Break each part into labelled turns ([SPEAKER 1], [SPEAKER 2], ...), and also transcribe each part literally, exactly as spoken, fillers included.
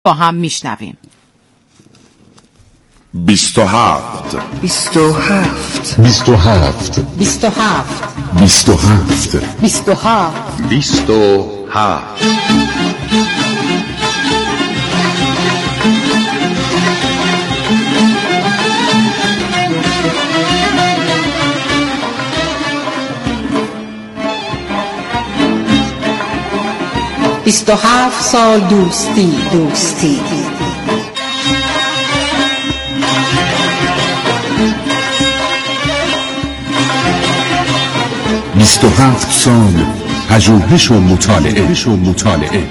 [SPEAKER 1] با هم میشنویم.
[SPEAKER 2] بیست و هفت
[SPEAKER 3] بیست و هفت
[SPEAKER 2] بیست و هفت
[SPEAKER 1] بیست و هفت
[SPEAKER 2] بیست و هفت
[SPEAKER 1] بیست و هفت
[SPEAKER 4] بیست و هفت
[SPEAKER 1] بیست و هفت سال دوستی دوستی
[SPEAKER 2] بیست و هفت سال پژوهش و مطالعه و مطالعه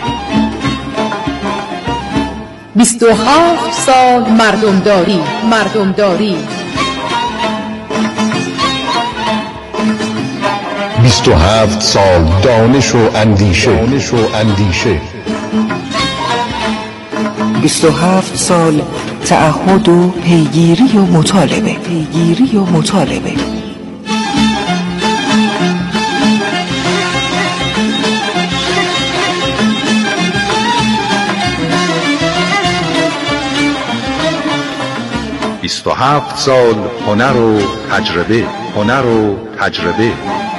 [SPEAKER 1] بیست و هفت سال مردمداری مردمداری
[SPEAKER 4] بیست و هفت سال دانش و اندیشه دانش و اندیشه
[SPEAKER 3] بیست و هفت سال تعهد و پیگیری و مطالبه پیگیری و مطالبه
[SPEAKER 4] بیست و هفت سال هنر و تجربه هنر و تجربه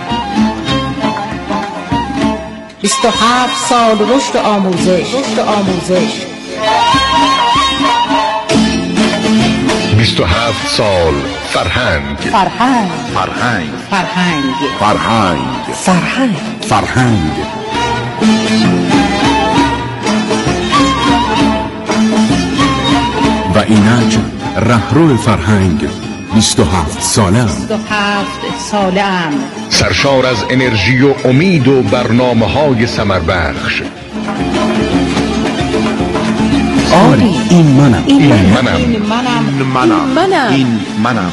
[SPEAKER 1] بیست و هفت سال رشد و آموزش رشد و آموزش
[SPEAKER 4] بیست و هفت سال فرهنگ
[SPEAKER 1] فرهنگ
[SPEAKER 4] فرهنگ
[SPEAKER 1] فرهنگ
[SPEAKER 2] فرهنگ
[SPEAKER 3] فرهنگ
[SPEAKER 2] فرهنگ و اینک رهرو فرهنگ بیست و هفت ساله
[SPEAKER 1] بیست و هفت ساله ام
[SPEAKER 4] سرشار از انرژی و امید و برنامه های ثمربخش.
[SPEAKER 2] آری این منم
[SPEAKER 4] این منم
[SPEAKER 1] این منم
[SPEAKER 4] این منم
[SPEAKER 1] منم.
[SPEAKER 4] این منم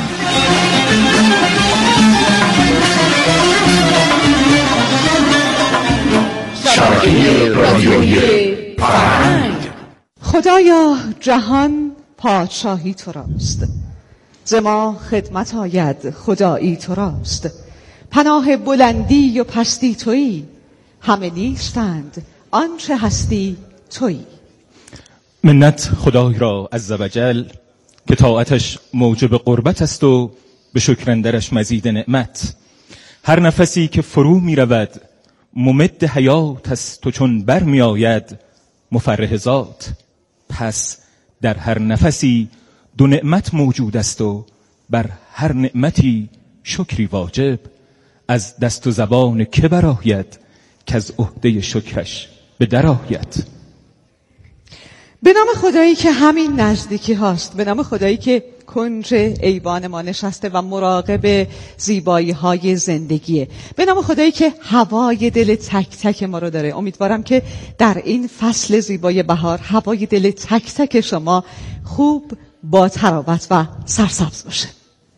[SPEAKER 4] شبکه رادیویی فرهنگ.
[SPEAKER 5] خدایا جهان پادشاهی تو راست، ز ما خدمت آید خدایی تو راست. پناه بلندی و پستی تویی، همه نیستند آنچه هستی تویی.
[SPEAKER 6] منت خدای را عزوجل که طاعتش موجب قربت است و به شکر اندرش مزید نعمت. هر نفسی که فرو می رود ممد حیات است و چون بر می آید مفرح ذات. پس در هر نفسی دو نعمت موجود است و بر هر نعمتی شکری واجب. از دست و زبان که برآید که از عهده شکرش به در آید.
[SPEAKER 5] به نام خدایی که همین نزدیکی هاست، به نام خدایی که کنج ایوان ما نشسته و مراقب زیبایی های زندگیه، به نام خدایی که هوای دل تک تک ما رو داره. امیدوارم که در این فصل زیبای بهار هوای دل تک تک شما خوب با تراوت و سرسبز باشه.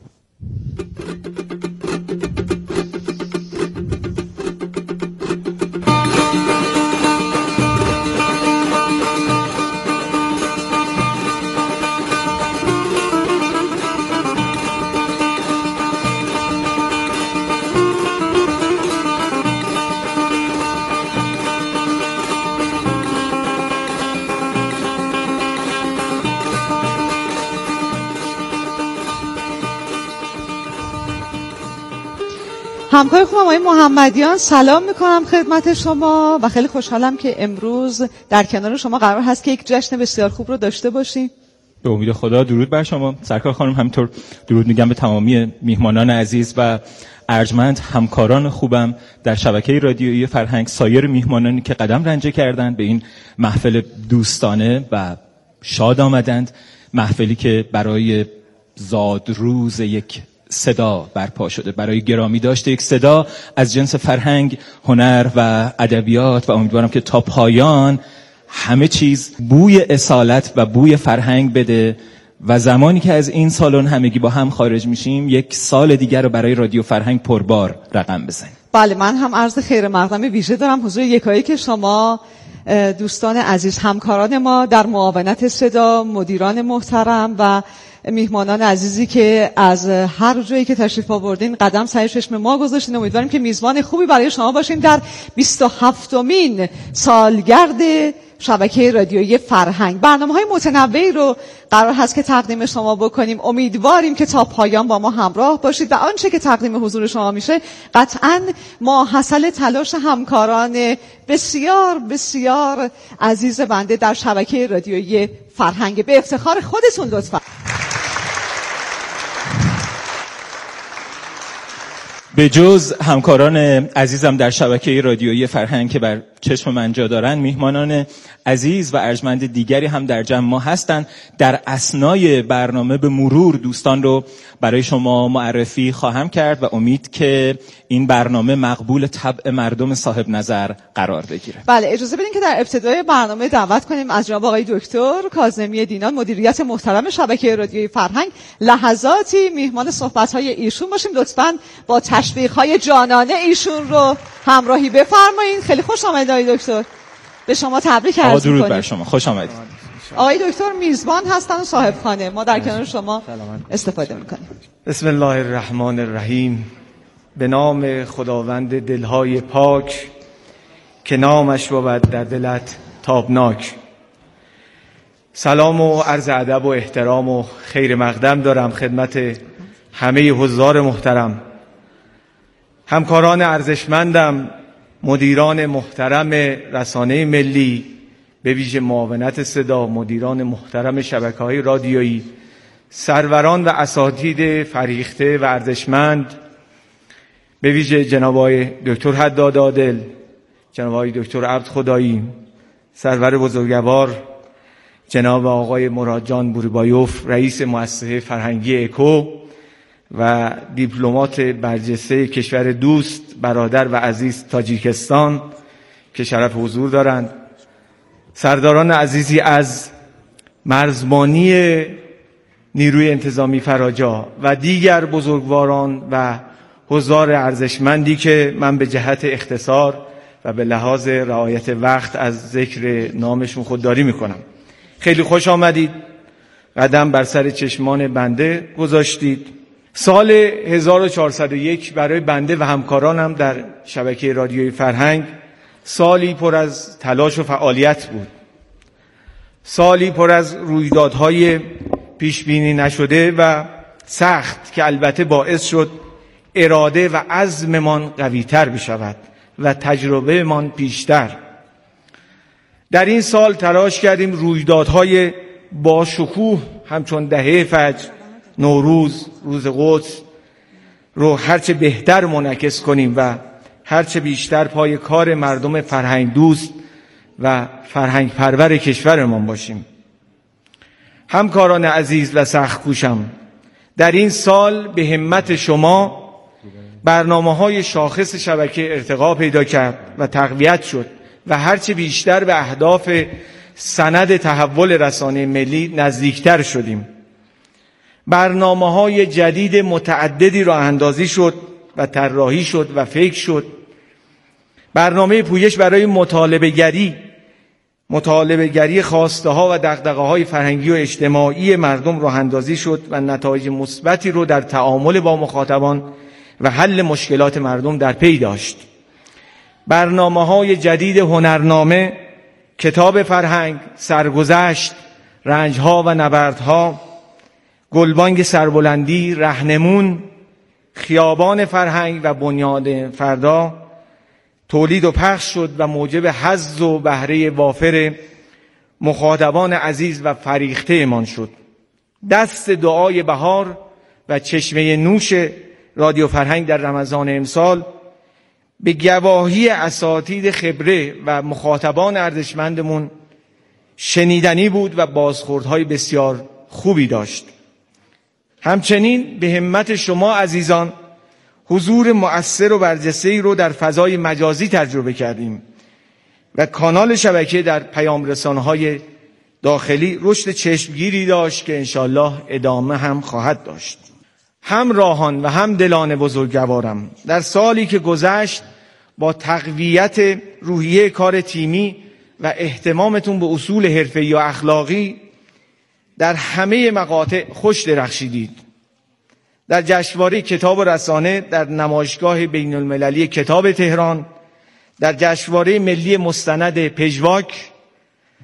[SPEAKER 5] همکار خوبم آقای محمدیان، سلام میکنم خدمت شما و خیلی خوشحالم که امروز در کنار شما قرار هست که یک جشن بسیار خوب رو داشته باشیم.
[SPEAKER 6] به امید خدا درود بر شما سرکار خانم، همینطور درود میگم به تمامی میهمانان عزیز و ارجمند همکاران خوبم در شبکه رادیویی فرهنگ، سایر میهمانانی که قدم رنجه کردند به این محفل دوستانه و شاد آمدند. محفلی که برای زادروز یک صدا برپا شده، برای گرامی داشته یک صدا از جنس فرهنگ، هنر و ادبیات و امیدوارم که تا پایان همه چیز بوی اصالت و بوی فرهنگ بده و زمانی که از این سالن همگی با هم خارج میشیم یک سال دیگر رو برای رادیو فرهنگ پربار رقم بزنیم.
[SPEAKER 5] بله، من هم عرض خیر مقدم ویژه دارم حضور یکایی که شما دوستان عزیز، همکاران ما در معاونت صدا، مدیران محترم و میهمانان عزیزی که از هر جایی که تشریف آوردین قدم سر چشم ما گذاشتین. امیدواریم که میزبان خوبی برای شما باشیم در بیست و هفتمین سالگرد شبکه رادیویی فرهنگ. برنامه‌های متنوعی رو قرار هست که تقدیم شما بکنیم. امیدواریم که تا پایان با ما همراه باشید و آنچه که تقدیم حضور شما میشه قطعاً ماحصل تلاش همکاران بسیار بسیار عزیز بنده در شبکه رادیویی فرهنگ. به افتخار خودتون لطفاً.
[SPEAKER 6] به جز همکاران عزیزم در شبکه رادیویی فرهنگ که بر چشم من جا دارن، میهمانان عزیز و ارجمند دیگری هم در جمع ما هستند. در اثنای برنامه به مرور دوستان رو برای شما معرفی خواهم کرد و امید که این برنامه مقبول طبع مردم صاحب نظر قرار بگیره.
[SPEAKER 5] بله، اجازه بدین که در ابتدای برنامه دعوت کنیم از جناب آقای دکتر کاظمی دینان، مدیریت محترم شبکه رادیویی فرهنگ، لحظاتی میهمان صحبت‌های ایشون باشیم. لطفاً با تشویق‌های جانانه ایشون رو همراهی بفرمایید. خیلی خوش آمدید آقای دکتر. به شما تبریک عرض می‌کنیم.
[SPEAKER 6] درود بر شما. خوش آمدید.
[SPEAKER 5] آقای دکتر میزبان هستن و صاحب خانه. ما در کنار شما استفاده می‌کنیم.
[SPEAKER 7] بسم الله الرحمن الرحیم. به نام خداوند دلهای پاک که نامش بود در دلت تابناک. سلام و عرض ادب و احترام و خیر مقدم دارم خدمت همه حضار محترم، همکاران ارزشمندم، مدیران محترم رسانه ملی، به ویژه معاونت صدا، مدیران محترم شبکه‌های رادیویی، سروران و اساتید فریخته و ارزشمند، به ویژه جناب آقای دکتر حداد عادل، جناب آقای دکتر عبد خدایی، سرور بزرگوار جناب آقای مراد جان بوریبایوف، رئیس مؤسسه فرهنگی اکو و دیپلمات برجسته کشور دوست، برادر و عزیز تاجیکستان که شرف حضور دارند، سرداران عزیزی از مرزبانی نیروی انتظامی فراجا و دیگر بزرگواران و حضار ارزشمندی که من به جهت اختصار و به لحاظ رعایت وقت از ذکر نامشون خودداری میکنم. خیلی خوش آمدید، قدم بر سر چشمان بنده گذاشتید. سال هزار و چهارصد و یک برای بنده و همکارانم در شبکه رادیویی فرهنگ سالی پر از تلاش و فعالیت بود، سالی پر از رویدادهای پیش بینی نشده و سخت که البته باعث شد اراده و عزممان قوی‌تر بشود و تجربه‌مان بیشتر. در این سال تلاش کردیم رویدادهای با شکوه همچون دهه فجر، نوروز، روز قدس رو هرچه بهتر منعکس کنیم و هرچه بیشتر پای کار مردم فرهنگ دوست و فرهنگ پرور کشورمان باشیم. همکاران عزیز و سخت کوشم، در این سال به همت شما برنامه‌های شاخص شبکه ارتقا پیدا کرد و تقویت شد و هرچه بیشتر به اهداف سند تحول رسانه ملی نزدیکتر شدیم. برنامه‌های جدید متعددی راه اندازی شد و طراحی شد و فکر شد. برنامه پویش برای مطالبه گری مطالبه گری خواسته ها و دغدغه های فرهنگی و اجتماعی مردم راه اندازی شد و نتایج مثبتی رو در تعامل با مخاطبان و حل مشکلات مردم در پی داشت. برنامه‌های جدید هنرنامه، کتاب فرهنگ، سرگذشت، رنج‌ها و نبردها، گلبانگ سربلندی، رهنمون، خیابان فرهنگ و بنیاد فردا تولید و پخش شد و موجب حظ و بهره وافر مخاطبان عزیز و فریخته امان شد. دست دعای بهار و چشمه نوش رادیو فرهنگ در رمضان امسال به گواهی اساتید خبره و مخاطبان ارزشمندمون شنیدنی بود و بازخوردهای بسیار خوبی داشت. همچنین به همت شما عزیزان حضور مؤثر و برجسته‌ای رو در فضای مجازی تجربه کردیم و کانال شبکه در پیام رسانه‌های داخلی رشد چشمگیری داشت که انشالله ادامه هم خواهد داشت. همراهان و هم دلان بزرگوارم، در سالی که گذشت با تقویت روحیه کار تیمی و اهتمامتون به اصول حرفه‌ای و اخلاقی در همه مقاطع خوش درخشیدید. در جشنواره کتاب و رسانه، در نمایشگاه بین المللی کتاب تهران، در جشنواره ملی مستند پژواک،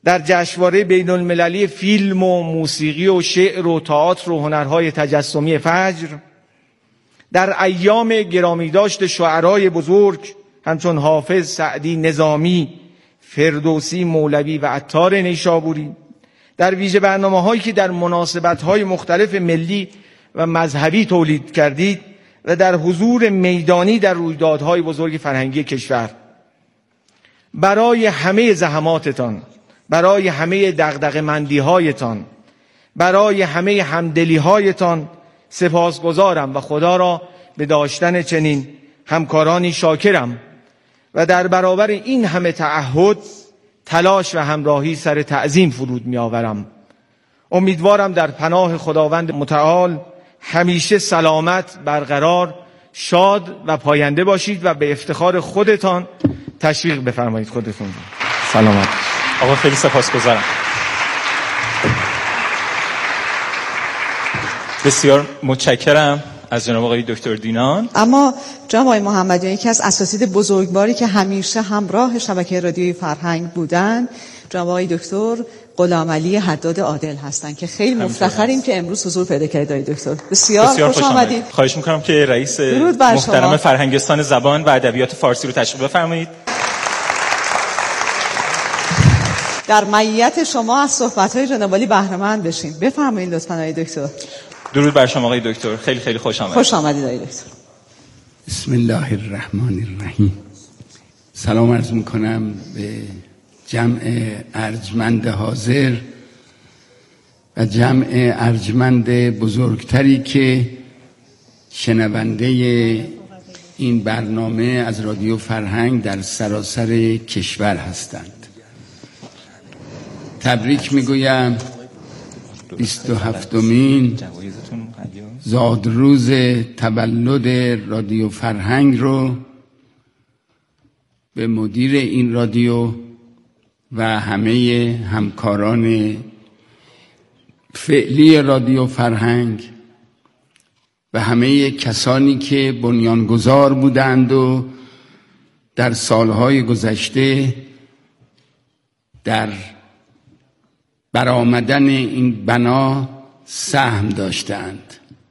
[SPEAKER 7] در جشنواره بین المللی فیلم و موسیقی و شعر و تئاتر و هنرهای تجسمی فجر، در ایام گرامی داشت شاعرای بزرگ همچون حافظ، سعدی، نظامی، فردوسی، مولوی و عطار نیشابوری، در ویژه برنامه هایی که در مناسبت های مختلف ملی و مذهبی تولید کردید و در حضور میدانی در رویدادهای بزرگ فرهنگی کشور. برای همه زحماتتان، برای همه دغدغه‌مندی هایتان، برای همه همدلی هایتان سپاسگزارم و خدا را به داشتن چنین همکارانی شاکرم و در برابر این همه تعهد، تلاش و همراهی سر تعظیم فرود می آورم. امیدوارم در پناه خداوند متعال همیشه سلامت، برقرار، شاد و پاینده باشید و به افتخار خودتان تشویق بفرمایید خودتون. سلامت.
[SPEAKER 6] آقا خیلی سپاسگزارم. بسیار متشکرم از جناب آقای دکتر دینان.
[SPEAKER 5] اما جناب آقای محمدی یکی از اساتید بزرگواری که همیشه همراه شبکه رادیوی فرهنگ بودن، جناب آقای دکتر غلامعلی حداد عادل هستند که خیلی مفتخریم که امروز حضور پیدا کردید آقای دکتر. بسیار, بسیار خوش آمدید.
[SPEAKER 6] خواهش میکنم که رئیس محترم فرهنگستان زبان و ادبیات فارسی رو تشریف بفرمایید.
[SPEAKER 5] در معیت شما از صحبت‌های جناب عالی بهره مند بشیم. بفرمایید لطفاً آقای دکتر.
[SPEAKER 6] درود بر شما آقای دکتر. خیلی خیلی خوش آمدید.
[SPEAKER 5] خوش آمدید آقای دکتر.
[SPEAKER 8] بسم الله الرحمن الرحیم. سلام عرض میکنم به جمع ارجمند حاضر و جمع ارجمند بزرگتری که شنونده این برنامه از رادیو فرهنگ در سراسر کشور هستند. تبریک میگویم بیست و هفتمین زادروز تولد رادیو فرهنگ رو به مدیر این رادیو و همه همکاران فعلی رادیو فرهنگ و همه کسانی که بنیانگذار بودند و در سالهای گذشته در برآمدن این بنا سهم داشتند.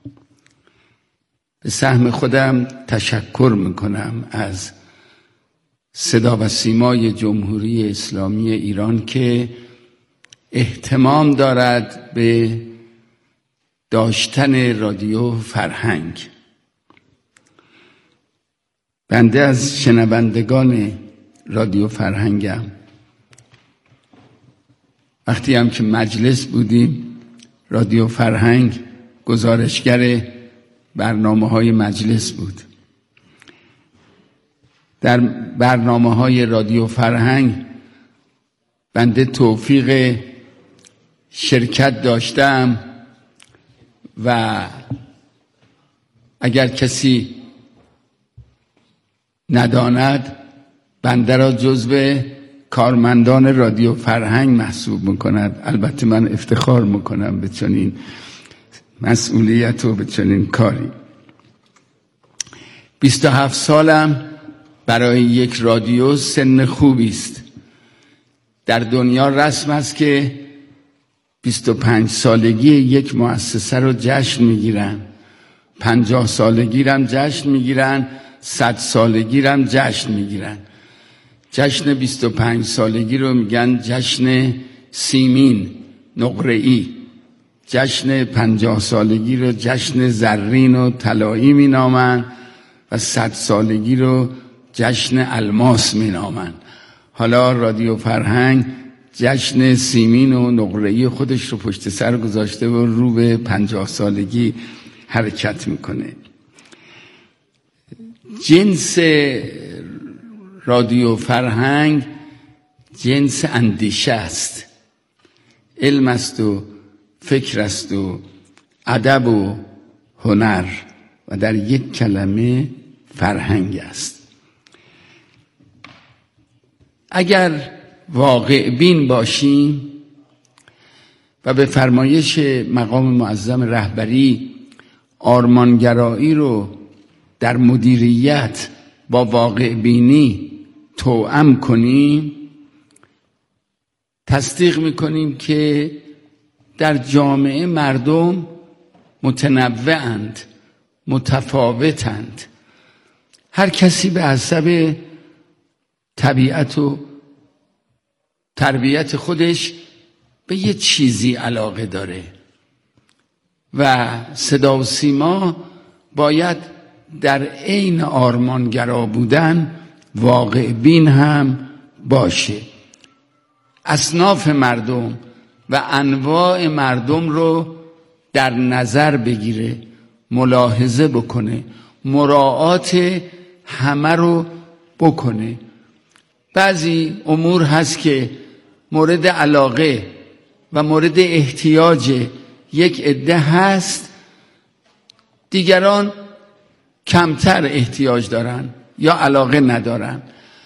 [SPEAKER 8] به سهم خودم تشکر میکنم از صدا و سیمای جمهوری اسلامی ایران که اهتمام دارد به داشتن رادیو فرهنگ. بنده از شنوندگان رادیو فرهنگم. وقتی هم که مجلس بودیم رادیو فرهنگ گزارشگر برنامه های مجلس بود. در برنامه های رادیو فرهنگ بنده توفیق شرکت داشتم و اگر کسی نداند بنده را جزو کارمندان رادیو فرهنگ محسوب میکند. البته من افتخار میکنم به چنین مسئولیت و به چنین کاری. بیست و هفت سالم برای یک رادیو سن خوبی است. در دنیا رسم است که بیست و پنج سالگی یک مؤسسه رو جشن میگیرن، پنجاه سالگی رو هم جشن میگیرن، صد سالگی رو هم جشن میگیرن. جشن بیست و پنج سالگی رو میگن جشن سیمین نقره‌ای، جشن پنجاه سالگی رو جشن زرین و طلایی مینامن و صد سالگی رو جشن الماس مینامن. حالا رادیو فرهنگ جشن سیمین و نقره‌ای خودش رو پشت سر گذاشته و رو به پنجاه سالگی حرکت میکنه. جنس رادیو فرهنگ جنس اندیشه است، علم است و فکر است و ادب و هنر و در یک کلمه فرهنگ است. اگر واقع بین باشیم و به فرمایش مقام معظم رهبری آرمانگرایی رو در مدیریت با واقع بینی توأم کنیم، تصدیق میکنیم که در جامعه مردم متنوعند، متفاوتند. هر کسی به حسب طبیعت و تربیت خودش به یه چیزی علاقه داره و صدا و سیما باید در عین آرمانگرا بودن واقع بین هم باشه. اصناف مردم و انواع مردم رو در نظر بگیره، ملاحظه بکنه، مراعات همه رو بکنه. بعضی امور هست که مورد علاقه و مورد احتیاج یک عده هست، دیگران کمتر احتیاج دارن یا علاقه ندارن.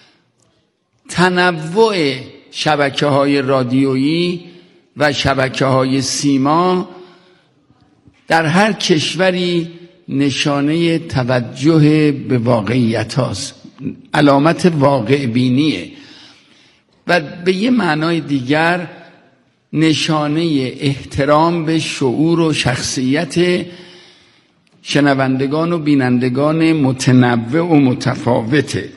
[SPEAKER 8] تنوع شبکه های رادیویی و شبکه های سیما در هر کشوری نشانه توجه به واقعیت هاست، علامت واقع بینیه و به یه معنای دیگر نشانه احترام به شعور و شخصیت شنوندگان و بینندگان متنوع و متفاوته.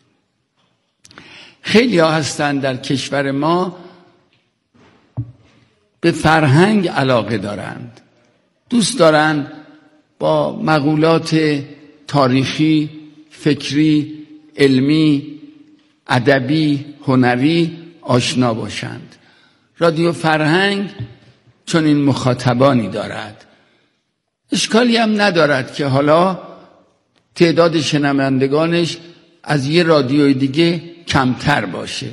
[SPEAKER 8] خیلی ها هستند در کشور ما به فرهنگ علاقه دارند، دوست دارند با مقولات تاریخی، فکری، علمی، ادبی، هنری آشنا باشند. رادیو فرهنگ چون این مخاطبانی دارد، اشکالی هم ندارد که حالا تعداد شنوندگانش از یه رادیوی دیگه کمتر باشه.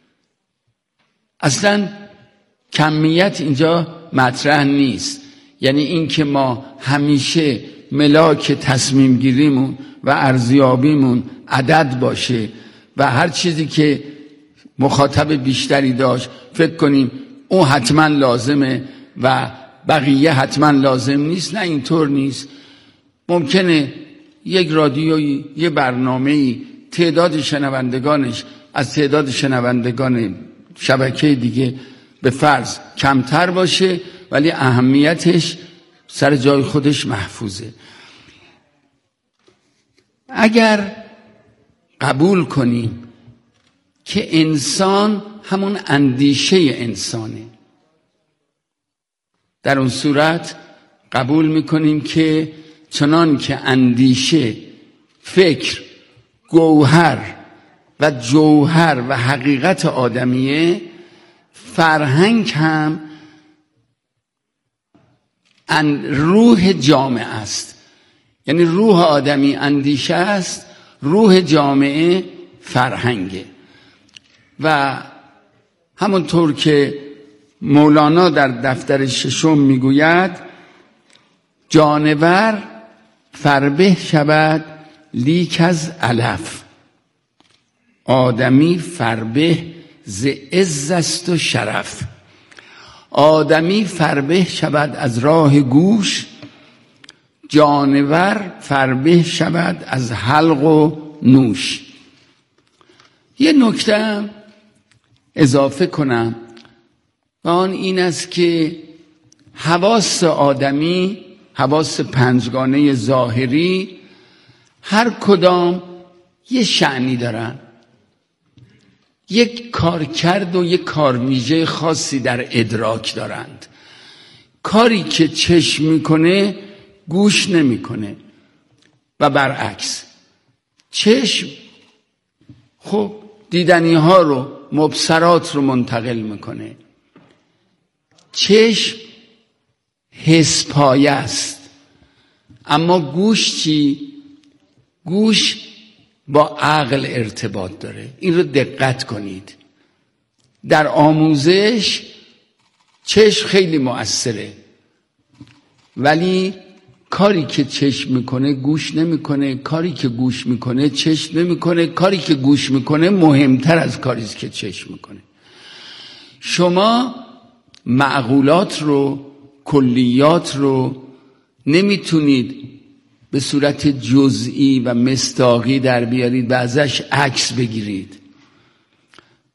[SPEAKER 8] اصلا کمیت اینجا مطرح نیست. یعنی این که ما همیشه ملاک تصمیم گیریمون و ارزیابیمون عدد باشه و هر چیزی که مخاطب بیشتری داشت فکر کنیم اون حتما لازمه و بقیه حتما لازم نیست. نه، اینطور نیست. ممکنه یک رادیویی، یه برنامه‌ای تعداد شنوندگانش از تعداد شنوندگان شبکه دیگه به فرض کمتر باشه ولی اهمیتش سر جای خودش محفوظه. اگر قبول کنیم که انسان همون اندیشه انسانه، در اون صورت قبول میکنیم که چنان که اندیشه، فکر، گوهر و جوهر و حقیقت آدمیه، فرهنگ هم روح جامعه است. یعنی روح آدمی اندیشه است، روح جامعه فرهنگه. و همونطور که مولانا در دفتر ششم میگوید جانور فربه شود لیک از علف، آدمی فربه ز عز است و شرف. آدمی فربه شود از راه گوش، جانور فربه شود از حلق و نوش. یه نکته اضافه کنم و آن این است که حواس آدمی، حواس پنجگانه ظاهری، هر کدام یه شأنی دارن، یک کارکرد و یک کارویژه خاصی در ادراک دارند. کاری که چشم میکنه گوش نمیکنه و برعکس. چشم خب دیدنی ها رو، مبصرات رو منتقل میکنه. چشم حس پایه است. اما گوش چی؟ گوش با عقل ارتباط داره. این رو دقت کنید. در آموزش چشم خیلی مؤثره، ولی کاری که چشم میکنه گوش نمیکنه، کاری که گوش میکنه چشم نمیکنه، کاری که گوش میکنه مهمتر از کاری که چشم میکنه. شما معقولات رو، کلیات رو نمیتونید به صورت جزئی و مصداقی در بیارید و ازش عکس بگیرید.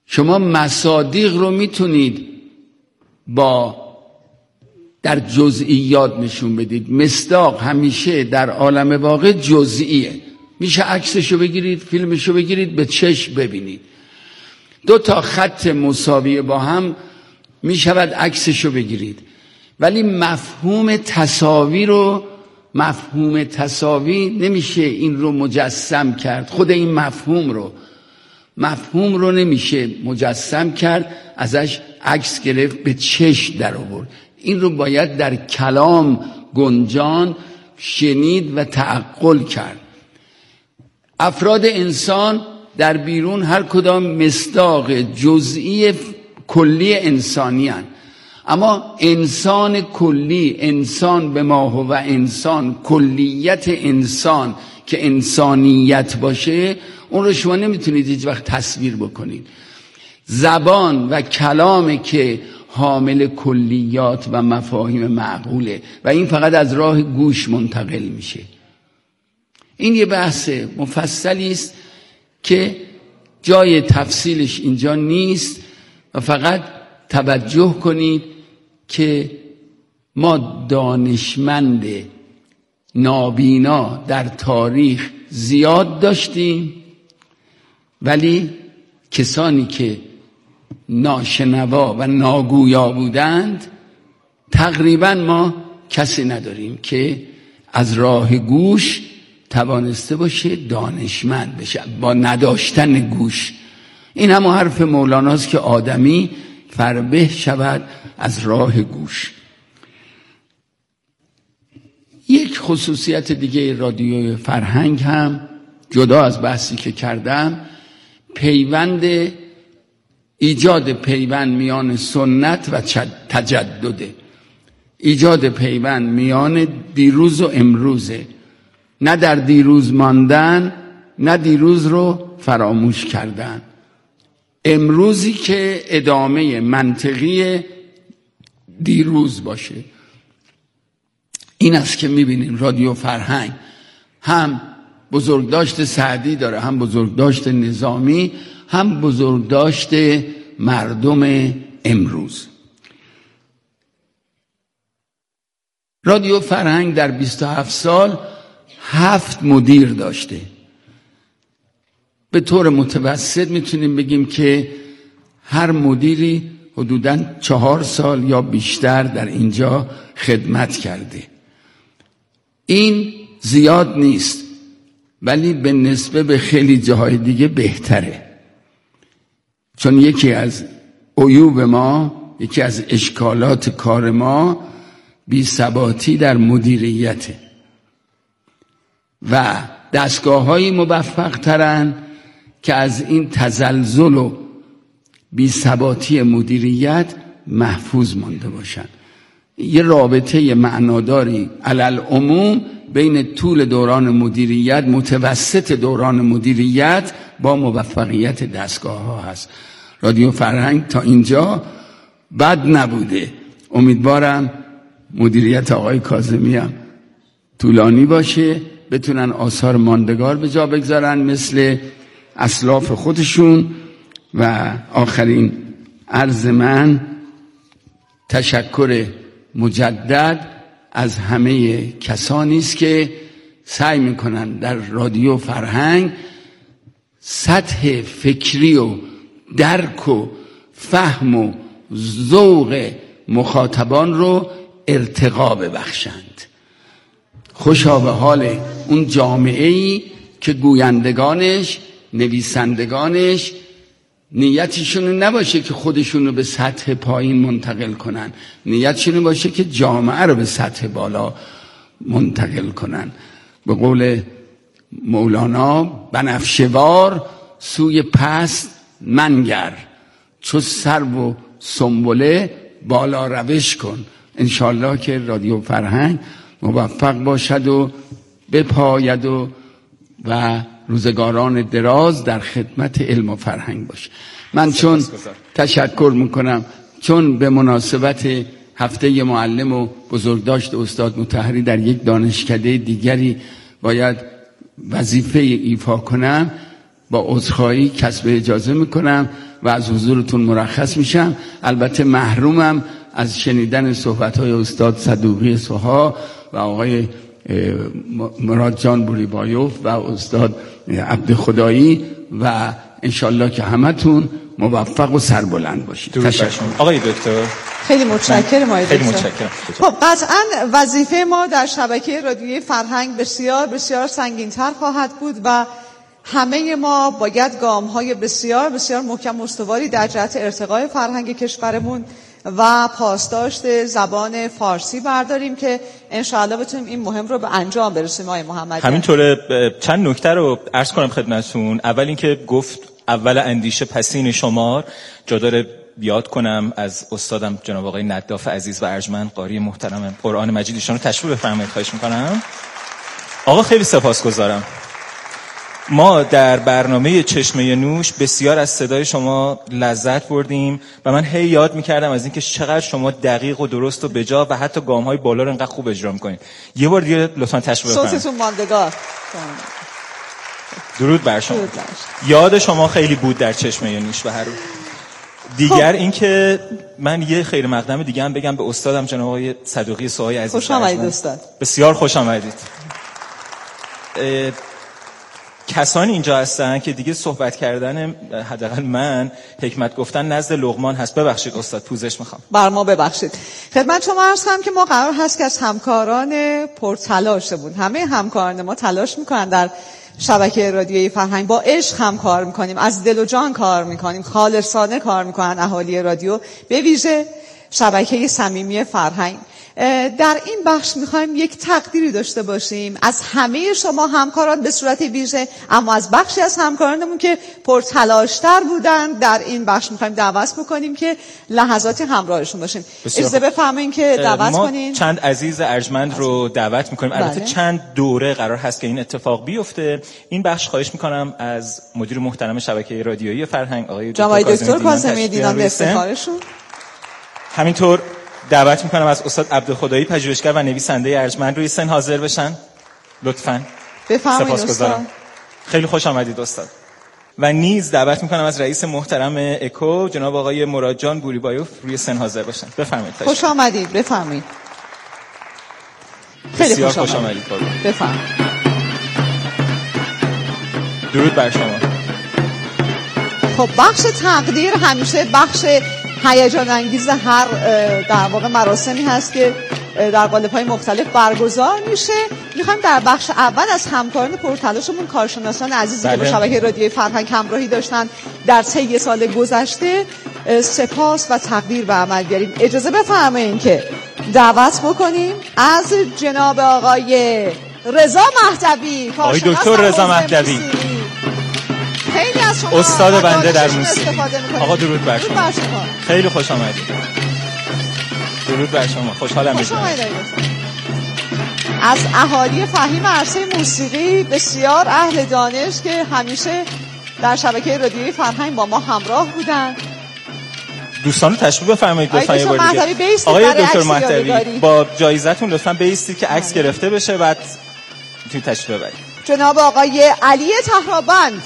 [SPEAKER 8] شما مصادیق رو میتونید با در جزئیات نشون بدید. مصداق همیشه در عالم واقع جزئیه، میشه عکسشو بگیرید، فیلمشو بگیرید، به چشم ببینید. دو تا خط مساوی با هم میشود عکسشو بگیرید، ولی مفهوم تساوی رو مفهوم تساوی نمیشه این رو مجسم کرد. خود این مفهوم رو مفهوم رو نمیشه مجسم کرد، ازش عکس گرفت، به چشم در آورد. این رو باید در کلام گنجان شنید و تعقل کرد. افراد انسان در بیرون هر کدام مصداق جزئی کلی انسانی هستند، اما انسان کلی، انسان به ما هو انسان، کلیت انسان که انسانیت باشه، اون رو شما نمیتونید هیچ وقت تصویر بکنید. زبان و کلامی که حامل کلیات و مفاهیم معقوله و این فقط از راه گوش منتقل میشه. این یه بحث مفصلی است که جای تفصیلش اینجا نیست و فقط توجه کنید که ما دانشمند نابینا در تاریخ زیاد داشتیم، ولی کسانی که ناشنوا و ناگویا بودند تقریبا ما کسی نداریم که از راه گوش توانسته باشه دانشمند بشه با نداشتن گوش. این هم حرف مولاناست که آدمی فربه شود از راه گوش. یک خصوصیت دیگه رادیو فرهنگ هم جدا از بحثی که کردم، پیوند ایجاد پیوند میان سنت و تجدده. ایجاد پیوند میان دیروز و امروزه، نه در دیروز ماندن، نه دیروز رو فراموش کردن. امروزی که ادامه منطقی دیروز باشه. این است که میبینیم رادیو فرهنگ هم بزرگداشت سعدی داره، هم بزرگداشت نظامی، هم بزرگداشت مردم امروز. رادیو فرهنگ در بیست و هفت سال هفت مدیر داشته. به طور متوسط میتونیم بگیم که هر مدیری حدوداً چهار سال یا بیشتر در اینجا خدمت کرده. این زیاد نیست، ولی به نسبه به خیلی جاهای دیگه بهتره. چون یکی از عیوب ما، یکی از اشکالات کار ما بی‌ثباتی در مدیریته و دستگاه‌های موفق ترن که از این تزلزل و بی‌ثباتی مدیریت محفوظ مانده باشن. یه رابطه معناداری علل عموم بین طول دوران مدیریت، متوسط دوران مدیریت با موفقیت دستگاه ها هست. رادیو فرهنگ تا اینجا بد نبوده. امیدوارم مدیریت آقای کاظمی هم طولانی باشه، بتونن آثار ماندگار به جا بگذارن مثل اسلاف خودشون. و آخرین عرض من تشکر مجدد از همه کسانی است که سعی میکنن در رادیو فرهنگ سطح فکری و درک و فهم و ذوق مخاطبان رو ارتقا ببخشند. خوشا به حال اون جامعه‌ای که گویندگانش، نویسندگانش نیتشون نباشه که خودشون رو به سطح پایین منتقل کنن، نیتشون باشه که جامعه رو به سطح بالا منتقل کنن. به قول مولانا بنفشه‌وار سوی پست منگر، چو سرو و سنبله بالا روش کن. انشالله که رادیو فرهنگ موفق باشد و بپاید و و روزگاران دراز در خدمت علم و فرهنگ باشه. من چون تشکر میکنم، چون به مناسبت هفته معلم و بزرگداشت استاد مطهری در یک دانشکده دیگری باید وظیفه ایفا کنم، با عذرخواهی کسب اجازه میکنم و از حضورتون مرخص میشم. البته محرومم از شنیدن صحبت‌های استاد صدوقی سوها و آقای مراد جان بوریبایوف و استاد عبد خدایی و انشالله که همتون موفق و سربلند باشید.
[SPEAKER 6] تشکر. آقای دکتر
[SPEAKER 5] خیلی متشکرم آقای دکتر.
[SPEAKER 6] خیلی متشکرم.
[SPEAKER 5] خب قطعا وظیفه ما در شبکه رادیویی فرهنگ بسیار بسیار سنگین‌تر خواهد بود و همه ما باید گام‌های بسیار بسیار محکم و استواری در جهت ارتقای فرهنگ کشورمون و پاسداشت زبان فارسی برداریم که انشاءالله بتونیم این مهم رو به انجام برسونیم. آقای محمدی
[SPEAKER 6] همینطوره. چند نکته رو عرض کنم خدمتتون. اول اینکه گفت اول اندیشه پسین شمار، جا داره بیاد کنم از استادم جناب آقای نداف عزیز و ارجمند قاری محترم قرآن مجید، ایشون رو تشریف بفرمایید خواهش میکنم. آقا خیلی سپاسگزارم. ما در برنامه چشمه نوش بسیار از صدای شما لذت بردیم و من هی یاد میکردم از اینکه چقدر شما دقیق و درست و بجا و حتی گام‌های بالا رو انقدر خوب اجرا میکنید. یه بار دیگه لطفاً تشریف بفرمایید.
[SPEAKER 5] صوتتون ماندگار.
[SPEAKER 6] درود بر شما. یاد شما خیلی بود در چشمه نوش و هر روز. دیگر اینکه من یه خیر مقدم دیگه هم بگم به استادم جناب آقای صدوقی سوهای عزیز.
[SPEAKER 5] خوش آمدید استاد.
[SPEAKER 6] بسیار خوش آمدید. کسانی اینجا هستن که دیگه صحبت کردن حداقل من حکمت گفتن نزد لقمان هست. ببخشید استاد پوزش میخوام.
[SPEAKER 5] بر ما ببخشید. خدمت شما عرض کنم که ما قرار هست که از همکاران پرتلاشمون، همه همکاران ما تلاش میکنن در شبکه رادیویی فرهنگ، با عشق هم کار میکنیم، از دل و جان کار میکنیم، خالصانه کار میکنن اهالی رادیو، به ویژه شبکه صمیمی فرهنگ. در این بخش میخوایم یک تقدیری داشته باشیم از همه شما همکاران به صورت ویژه، اما از بخشی از همکارانمون که پرتلاشتر بودن در این بخش میخوایم دعوت بکنیم که لحظاتی همراهشون باشیم. اجازه بفرمایید که دعوت کنیم.
[SPEAKER 6] ما چند عزیز ارجمند رو دعوت میکنیم. البته
[SPEAKER 5] بله.
[SPEAKER 6] چند دوره قرار هست که این اتفاق بیفته. این بخش خواهش میکنم از مدیر محترم شبکه رادیویی فرهنگ آقای
[SPEAKER 5] دکتر کاظمی دینان به افتخارشون.
[SPEAKER 6] همینطور دعوت میکنم از استاد عبدالخدایی پژوهشگر و نویسنده ارجمند روی سن حاضر بشن لطفاً.
[SPEAKER 5] بفرمایید استاد.
[SPEAKER 6] خیلی خوش آمدید استاد. و نیز دعوت میکنم از رئیس محترم اکو جناب آقای مراد جان بوریبایوف روی سن حاضر بشن. بفرمایید.
[SPEAKER 5] خوش آمدید. بفرمایید. خیلی
[SPEAKER 6] خوش
[SPEAKER 5] آمدید.
[SPEAKER 6] خوش آمدید.
[SPEAKER 5] بفرمایید.
[SPEAKER 6] درود بر شما.
[SPEAKER 5] خب بخش تقدیر همیشه بخش هیجان انگیز هر در واقع مراسمی هست که در قالب‌های مختلف برگزار میشه. میخوایم در بخش اول از همکاران پرتلاشمون، کارشناسان عزیزی که با شبکه رادیویی فرهنگ همراهی داشتن در طی سال گذشته، سپاس و تقدیر به عمل بیاریم. اجازه بفرمایید که دعوت بکنیم از جناب آقای رضا مهدوی،
[SPEAKER 6] آقای دکتر رضا مهدوی،
[SPEAKER 5] خیلی از شما
[SPEAKER 6] استاد بنده در موسیقی. آقا درود بر شما. خیلی خوش آمدید. درود بر شما. خوشحالم
[SPEAKER 5] خوش آمدید. از اهالی فهیم عرصه موسیقی بسیار اهل دانش که همیشه در شبکه رادیویی فرهنگ با ما همراه بودن.
[SPEAKER 6] دوستان تشریف بفرمایید لطفاً یه بار دیگه. آقای دکتر مهدوی با جایزتون لطفاً بیستید که عکس گرفته بشه، بعد میتونید تشریف ببرید.
[SPEAKER 5] جناب آقای علی طهرابند.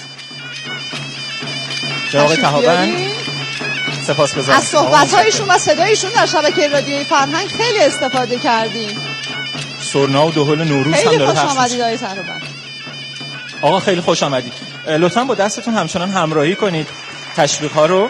[SPEAKER 6] جناب آقای طهرابند سپاسگزارم.
[SPEAKER 5] از صحبت‌هایشون و صدایشون در شبکه رادیویی فرهنگ خیلی استفاده کردیم.
[SPEAKER 6] سرنا و دهل نوروز هم داره
[SPEAKER 5] پخش. خیلی خوش آمدید آقای طهرابند.
[SPEAKER 6] آقا خیلی خوش آمدید. لطفاً با دستتون همچنان همراهی کنید تشویق‌ها رو.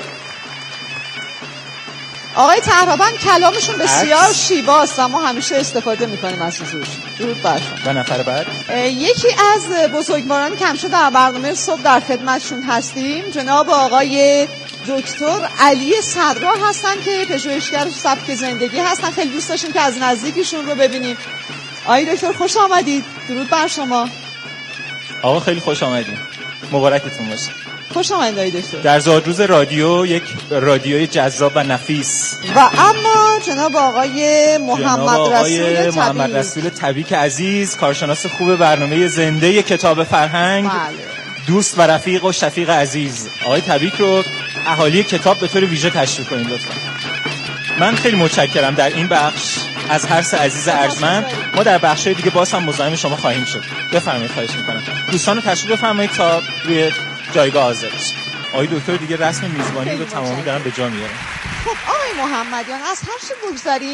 [SPEAKER 5] آقای طهرابند کلامشون بسیار شیواست و ما همیشه استفاده میکنیم از حضورش. درود بر شما.
[SPEAKER 6] و نفر بعد
[SPEAKER 5] یکی از بزرگوارانی که همیشه در برنامه صبح در خدمتشون هستیم جناب آقای دکتر علی صدرا هستن که پژوهشگر سبک زندگی هستن. خیلی دوست داشتیم که از نزدیکشون رو ببینیم. آقای دکتر خوش آمدید. درود بر شما.
[SPEAKER 6] آقا خیلی خوش آمدید. مبارکتون باشه.
[SPEAKER 5] خوش آمدید آقای دکتر.
[SPEAKER 6] در زادروز رادیو، یک رادیوی جذاب و نفیس.
[SPEAKER 5] و اما جناب آقای محمد
[SPEAKER 6] جناب آقای
[SPEAKER 5] رسول
[SPEAKER 6] محمد رسول تبیک عزیز، کارشناس خوب برنامه زنده کتاب فرهنگ.
[SPEAKER 5] بله.
[SPEAKER 6] دوست و رفیق و شفیق عزیز آقای تبیک رو اهالی کتاب به طور ویژه تشریف کنید لطفا. من خیلی متشکرم. در این بخش از هر سه عزیز ارجمند ما در بخش‌های دیگه باز هم مزاحم شما خواهیم شد. بفرمایید خواهش می‌کنم. دوستان رو تشریف بفرمایید تا روی جایگاه آزاد بشه. آقای دکتر دیگه رسم میزبانی رو تمامی دارن به جا میارن.
[SPEAKER 5] خب آقای محمدیان از هر چی بگذاریم